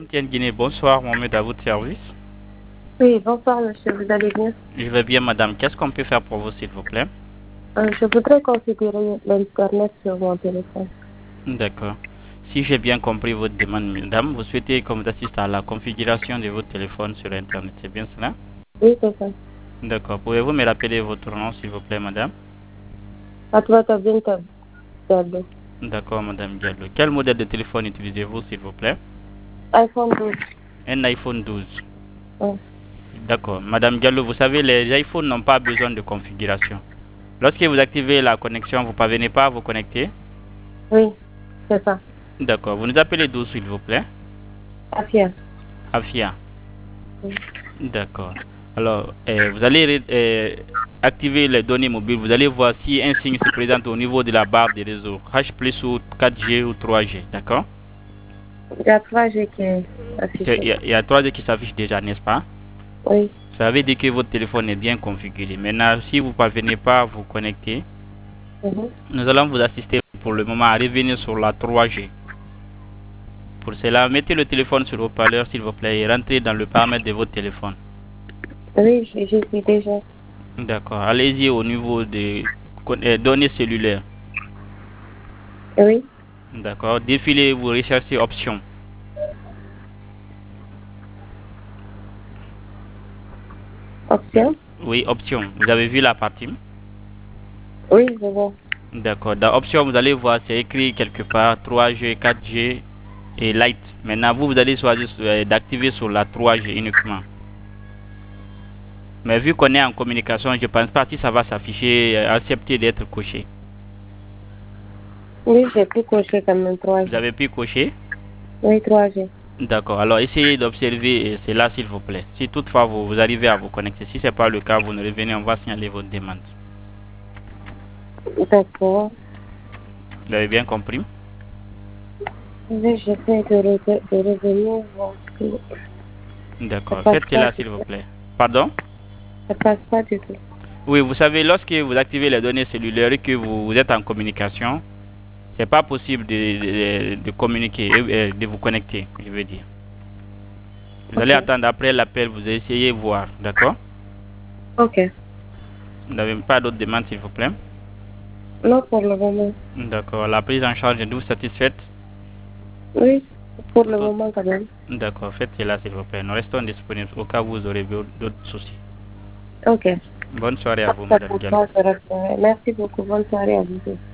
Tiens Guinée, bonsoir, Mohamed à votre service. Oui, bonsoir monsieur, vous allez bien? Je vais bien madame, qu'est-ce qu'on peut faire pour vous s'il vous plaît? Je voudrais configurer l'Internet sur mon téléphone. D'accord. Si j'ai bien compris votre demande madame, vous souhaitez qu'on vous assiste à la configuration de votre téléphone sur internet, c'est bien cela? Oui, c'est ça. D'accord. Pouvez-vous me rappeler votre nom s'il vous plaît madame? Fatouata Binta Diallo. D'accord madame Diallo. Quel modèle de téléphone utilisez-vous s'il vous plaît? iPhone 12. Un iPhone 12. Oui, D'accord. Madame Diallo, vous savez, les iPhones n'ont pas besoin de configuration. Lorsque vous activez la connexion, vous ne parvenez pas à vous connecter? oui, c'est ça. D'accord. Vous nous appelez d'où s'il vous plaît? Afia. Afia. Oui. D'accord. Alors, vous allez activer les données mobiles. Vous allez voir si un signe se présente au niveau de la barre des réseaux. H plus ou 4G ou 3G. D'accord? Il y a 3G qui est affiché. Il y a 3G qui s'affiche déjà, n'est-ce pas? Oui. Ça veut dire que votre téléphone est bien configuré. Maintenant, si vous ne parvenez pas à vous connecter, nous allons vous assister pour le moment à revenir sur la 3G. Pour cela, mettez le téléphone sur le haut-parleur, s'il vous plaît, et rentrez dans le paramètre de votre téléphone. Oui, j'y suis déjà. D'accord. Allez-y au niveau des données cellulaires. Oui. D'accord. Défilez, vous recherchez options. Option? Oui, options. Vous avez vu la partie? Oui, je vois. D'accord. Dans options, vous allez voir, c'est écrit quelque part 3G, 4G et Lite. Maintenant, vous allez choisir d'activer sur la 3G uniquement. Mais vu qu'on est en communication, je ne pense pas si ça va s'afficher, accepter d'être coché. Oui, j'ai pu cocher quand même Vous 3G. avez pu cocher? Oui, 3G. D'accord. Alors, essayez d'observer cela, s'il vous plaît. Si toutefois vous arrivez à vous connecter, si ce n'est pas le cas, vous nous revenez, on va signaler votre demande. D'accord. Vous avez bien compris? Oui, j'essaie de revenir voir si ça D'accord. passe Faites pas cela, du s'il vous tout. plaît. Pardon? Ça passe pas du tout. Oui, vous savez, lorsque vous activez les données cellulaires et que vous êtes en communication, c'est pas possible de communiquer, de vous connecter, je veux dire. Vous allez Ok. attendre après l'appel, vous essayez voir, d'accord? Ok. Vous n'avez pas d'autres demandes, s'il vous plaît? Non, pour le moment. D'accord. La prise en charge est-vous satisfaite? Oui, pour le Tout autre- moment quand même. D'accord, faites cela, s'il vous plaît. Nous restons disponibles au cas où vous aurez d'autres soucis. Ok. Bonne soirée à vous, Ça Madame pour Diallo. ça, je resterai. Merci beaucoup. Bonne soirée à vous.